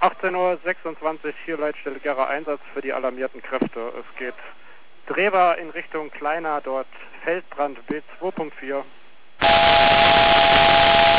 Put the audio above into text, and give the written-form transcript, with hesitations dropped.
18:26 Uhr, hier Leitstelle Gera Einsatz für die alarmierten Kräfte. Es geht Drehbar in Richtung Kleiner, dort Feldbrand B2.4.